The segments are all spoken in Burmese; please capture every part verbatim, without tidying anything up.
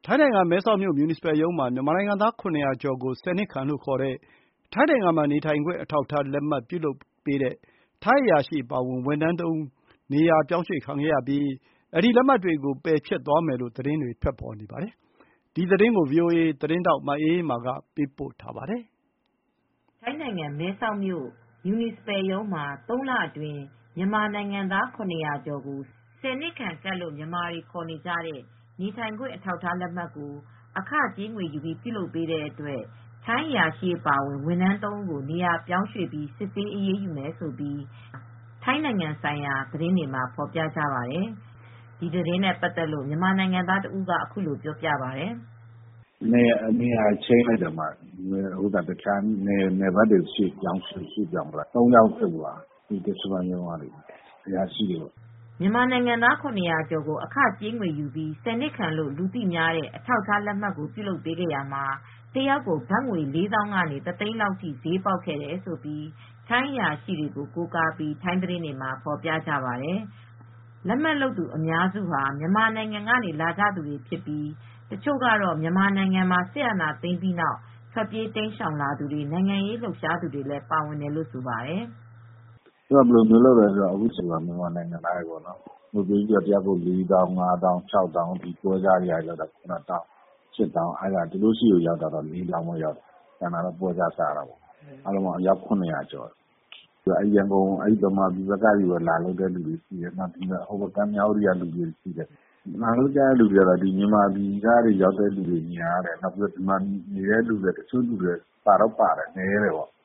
ထိုင်းနိုင်ငံမဲဆောက်မြို့ မြူနီစပယ်ရုံးမှာ မြန်မာနိုင်ငံသား ၇၀၀ ကျော်ကို ဆယ်နှစ်ခံလို့ခေါ်တဲ့ ထိုင်းနိုင်ငံမှာနေထိုင်ခွင့် အထောက်အထားလက်မှတ် ပြုလုပ်ပေးတဲ့ ထိုင်းအရာရှိအပါအဝင် ဝန်ထမ်း သုံး ဦး နေရာပြောင်းရွှေ့ခံခဲ့ရပြီး အဲဒီလက်မှတ်တွေကို ပယ်ဖျက်သွားမယ်လို့ သတင်းတွေ ထွက်ပေါ်နေပါတယ်။ ဒီသတင်းကို ဗွီအိုအေသတင်းထောက် မအေးအေးမာက ပေးပို့ထားပါတယ်။ ထိုင်းနိုင်ငံ မဲဆောက်မြို့ မြူနီစပယ်ရုံးမှာ သုံးလအတွင်း မြန်မာနိုင်ငံသား ၇၀၀ ကျော်ကို ဆယ်နှစ်ခံကဒ်လို့ မြန်မာတွေခေါ်နေကြတဲ့ နေထိုင်ခွင့် အထောက်အထားလက်မှတ်ကို အခကြေးငွေယူပြီး ပြုလုပ်ပေးတဲ့အတွက် ထိုင်းအရာရှိအပါအဝင် ဝန်ထမ်း သုံး ဦးကို နေရာပြောင်းရွှေ့ပြီး စစ်ဆေးအရေးယူမယ်လို့ ထိုင်းနိုင်ငံဆိုင်ရာ သတင်းတွေမှာ ဖော်ပြကြပါတယ်။ ဒီသတင်းနဲ့ပတ်သက်လို့ မြန်မာနိုင်ငံသားတဦးက အခုလိုပြောပြပါတယ်။ “နေရာချိန်းလိုက်တယ်။ တခြားနယ်ဘက်တွေကို ရွှေ့ပြောင်းလိုက်တာ သုံးယောက်လွှတ်သွားတယ်။ မြန်မာရုံးကနေ အရာရှိတွေပေါ့။ ” မြန်မာနိုင်ငံသား ၇၀၀ ကျော်ကို အခကြေးငွေယူပြီး ဆယ်နှစ်ခံလို့ လူသိများတဲ့ အထောက်အထားလက်မှတ်ကို ပြုလုပ်ပေးခဲ့ရာမှာ တယောက်ကို ဘတ်ငွေ လေးသောင်းကနေ တသိန်းလောက်ထိ ဈေးပေါက်ခဲ့တယ်လို့ ထိုင်းအရာရှိတွေကို ကိုးကားပြီး ထိုင်းသတင်းတွေမှာ ဖော်ပြကြပါတယ်။ လက်မှတ်လုပ်သူအများစုဟာ မြန်မာနိုင်ငံကနေ လာကြသူတွေဖြစ်ပြီး တချို့ကတော့ မြန်မာနိုင်ငံမှာ စစ်အာဏာသိမ်းပြီးနောက် ထွက်ပြေးတိမ်းရှောင်လာသူတွေ နိုင်ငံရေးလှုပ်ရှားသူတွေလည်း ပါဝင်တယ်လို့ ဆိုပါတယ်။ “သူက ဘယ်လိုလုပ်လဲဆိုတော့ မြန်မာနိုင်ငံသားတွေ ငွေပေးပြီး တယောက်ကို လေးသောင်း ငါးသောင်း ခြောက်သောင်း ပွဲစားတွေက ရောက်တာ ၇ သောင်း ရှစ်သောင်း သူတို့ဆီရောက်တာကတော့ လေးသောင်းပဲရောက်တယ်။ ကျန်တာကတော့ ပွဲစားစားတာပေါ့။ အားလုံးပေါင်း အယောက် ၇၀၀ ကျော်တယ်။ ရန်ကုန် မြန်မာပြည်ဘက်ကပဲ လာလုပ်တဲ့သူတွေရှိတယ်။ မြဝတီဘက်ကလူတွေရှိတယ်။ လာလုပ်ကြတဲ့သူတွေကတော့ မြန်မာပြည်ကရောက်တဲ့သူတွေများတယ်။ ဒီမှာနေတဲ့သူတွေ တချို့လူတွေပါတော့ပါတယ်။ နည်းတယ်ပေါ့။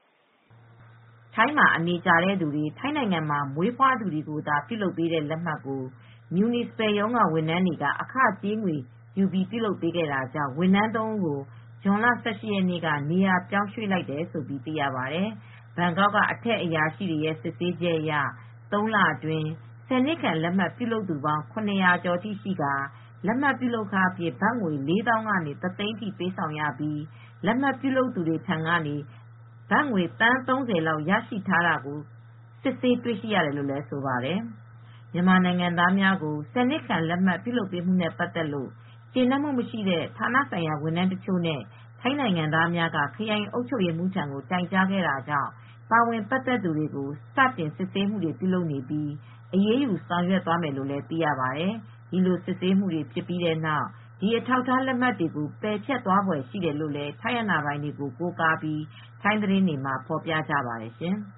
” ထိုင်းမှာ အနေကြာတဲ့သူတွေ ထိုင်းနိုင်ငံမှာ မွေးဖွားသူတွေကိုသာ ပြုလုပ်ပေးတဲ့လက်မှတ်ကို မြူနီစပယ်ရုံးက ဝန်ထမ်းတွေက အခကြေးငွေယူပြီး ပြုလုပ်ပေးခဲ့တာကြောင့် ဝန်ထမ်း သုံး ဦးကို ဇွန်လ ၁၈ ရက်နေ့က နေရာပြောင်းရွှေ့လိုက်တယ်လို့ သိရပါတယ်။ ဘန်ကောက်က အထက်အရာရှိတွေရဲ့ စစ်ဆေးချက်အရ သုံးလအတွင်း ဆယ်နှစ်ခံလက်မှတ် ပြုလုပ်သူပေါင်း ၇၀၀ ကျော်ရှိကာ လက်မှတ်ပြုလုပ်ခအဖြစ် ဘတ်ငွေ လေးသောင်းကနေ တသိန်းထိ ပေးဆောင်ရပြီး လက်မှတ်ပြုလုပ်သူတွေထံကနေ ဘတ်ငွေ သန်း ၃၀ လောက် ရရှိထားတာကို စစ်ဆေးတွေ့ရှိရတယ်လို့ ဆိုပါတယ်။ မြန်မာနိုင်ငံသားများကို ဆယ်နှစ်ခံလက်မှတ် ပြုလုပ်ပေးမှုနဲ့ ပတ်သက်လို့ ကျေနပ်မှုမရှိတဲ့ ဌာနဆိုင်ရာ ဝန်ထမ်းတချို့နဲ့ ထိုင်းနိုင်ငံသားများက ခရိုင်အုပ်ချုပ်ရေးမှူးထံ တိုင်ကြားခဲ့တာကြောင့် ပါဝင်ပတ်သက်သူတွေကို စတင်စစ်ဆေးမှုတွေ ပြုလုပ်နေပြီး အရေးယူဆောင်ရွက်သွားမယ်လို့ သိရပါတယ်။ ဒီလိုစစ်ဆေးမှုတွေ ဖြစ်ပြီးတဲ့နောက် ဒီအထောက်အထားလက်မှတ်တွေကို ပယ်ဖျက်သွားဖွယ်ရှိတယ်လို့ ထိုင်းအာဏာပိုင်တွေကို ကိုးကားပြီး ထိုင်းသတင်းတွေမှာ ဖော်ပြကြပါတယ်ရှင်။